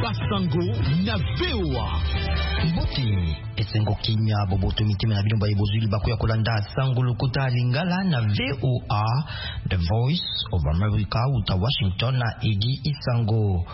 Basango na VOA. Mboti esengo kinya boboto mitima na bilomba ebozuli bakoya kolanda sango lokota lingala na VOA, The Voice of America uta Washington na Edi Isango.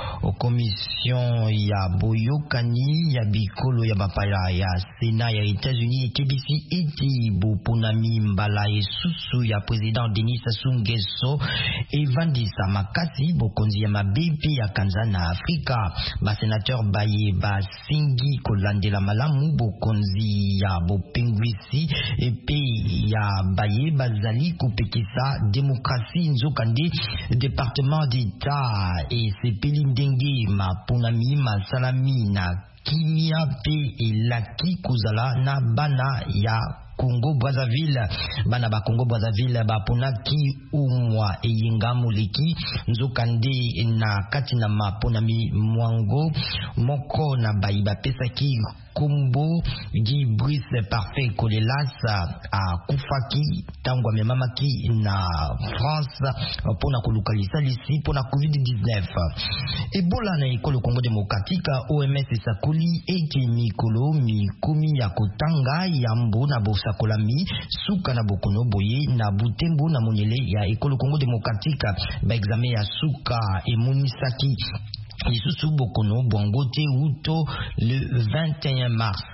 Commission ya boyokani ya bikolo ya bapaya ya Sena ya États-Unis KBC eti boponami mbala esusu ya président Denis Sassou Nguesso evandisa makasi bokonzi ya mabepi ya kanza na Afrika. Ba sénateur baye ba singi kolandela malamu bokonzi ya bopengwisi epe ya baye bazali kopekisa demokrasi nzokande département d'État et sepeli ndenge mapunami masalami na kimia pe elaki kozala na bana ya Congo Brazzaville. Bana ba Congo Brazzaville ba ponaki umwa eyinga muliki nzokande na kati na maponami mwango moko na baiba pesaki kombo di Brice Parfait Kolelas a kufaki tangwa memamaki na France pona kolukalisa lisi pona COVID-19. Ebola na ekolo Congo Démocratique, OMS sakoli eki mikolo mikumi ya kotanga yambo na bosakolami suka na bokono boye na butembo na monyele ya ekolo Congo Démocratique. Ba examen ya suka emunisaki Isusu Bokono Bongote Uto le 21 mars.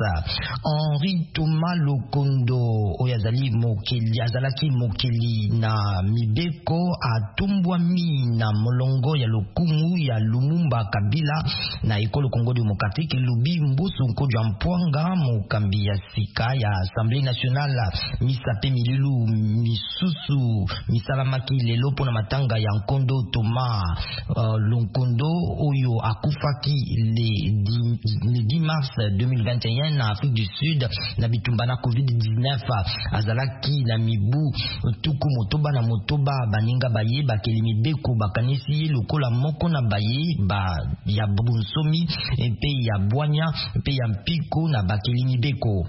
Henri Thomas Lokondo Oyazali Mokeli Azalaki Mokeli na Mibeko atumbwami na molongo ya lokumu ya Lumumba Kabila na ekolo Congo Démocratique Lubi Mbusu Nkojo Mpwanga mokambi ya sika ya Assemblée nationale misape mililu misusu misalamaki lelo pona matanga ya Nkondo Thomas Lonkondo Oyo akufaki le 10 mars 2021 na Afrique du Sud na bitumbana COVID-19 azalaki na mibu tuku motoba na motoba baninga baye bakelimi beko bakanisi lokola moko na baye ba ya bunsomi pe ya bwanya pe ya mpiko na bakelimi beko.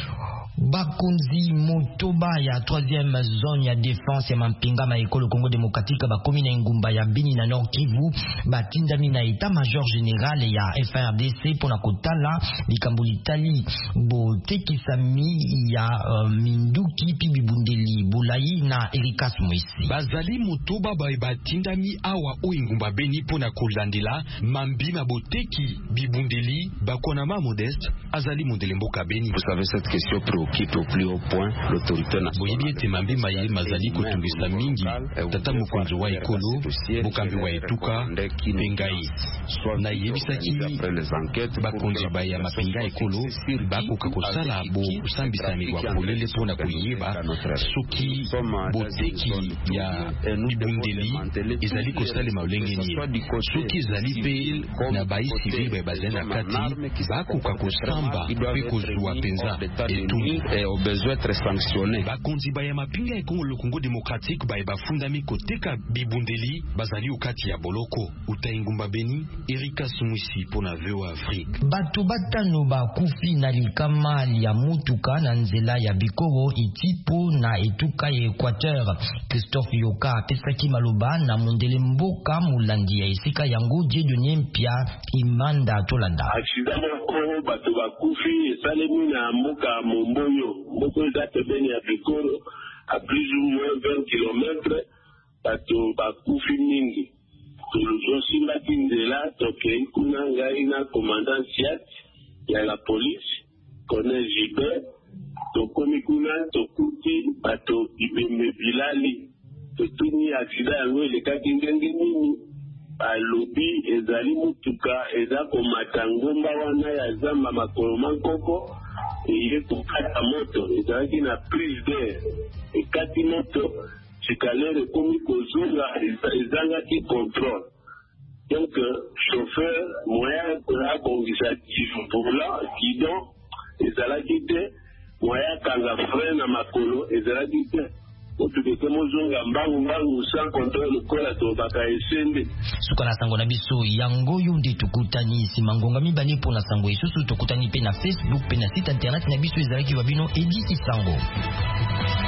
Bakonzi motoba ya 3e zone ya défense ya mampinga ma ekolo Congo Démocratique bakomi na ngumba ya Bini na Nord Kivu batindami na état-major général ya FRDC pona kotala likambo litali botekisami ya minduki pi bibundeli Bulayi na Erikas Moisi. Bazali motoba batindami awa o ngumba Beni pona kolandela mambima boteki bibundeli bakonama Modeste azali mondelemboka Beni. Vous savez cette question préoccupe au plus haut point l'autorité nationale. Boyebi mambima ye mazali kotungisa mingi tata mokonzi wa ekolo bokambi wa etuka pengai na yebisaki bakonzi ba ya mapinga ekolo bakoka kosala bo kusambisa migwa polele pona kuyeba soki boteki ya bibundeli ezali kosala maulengeni soki ezali pe na bai civil bazena kati bakoka kosamba pe kozwa penza etuni au besoin être sanctionné. Bakonzi ba ya mapinga ekolo Congo Démocratique ba fundami koteka bibundeli bazali ukati ya boloko utaingumba Beni. Erika Sumwisi pona VOA Afrique. Batu batano ba kufi na likama ya mutuka na nzela ya Bikoro Itipo na etuka ya Equateur. Christophe Yoka pesaki maloba na mondele mboka mulandi ya esika yango Dieudonné Mpia Imanda Tolanda. Accident ko batu ba kufi esalemi na mboka Momboyo moko ezate Beni ya Bikoro à plus ou moins 20 km batu ba kufi mingi. Tulujosima laki nzela toke kuna ngai na commandant Siat ya la police Colonel Gilbert tokomi kuna tokuti bato Ibembe Bilali totuni aksida yango elekaki ndenge nini balobi ezali mutuka eza komata ngomba wana ya zamba makolo mankoko eye kokata moto ezalaki na prise d'air ekati moto sikalere komi kozonga ezangaki contrôle. Donc chauffeur moyen a kongisa volant guidon ezalaki te moyen kanga frein na makolo ezalaki te otubeke mozonga mbangu sans contrôle kola to baka esende suka na sango na biso yango yundi tukutani simangonga mibale pona sango isusu tukutani pe na Facebook pe na site internet na biso ezalaki wabino Edi Isango.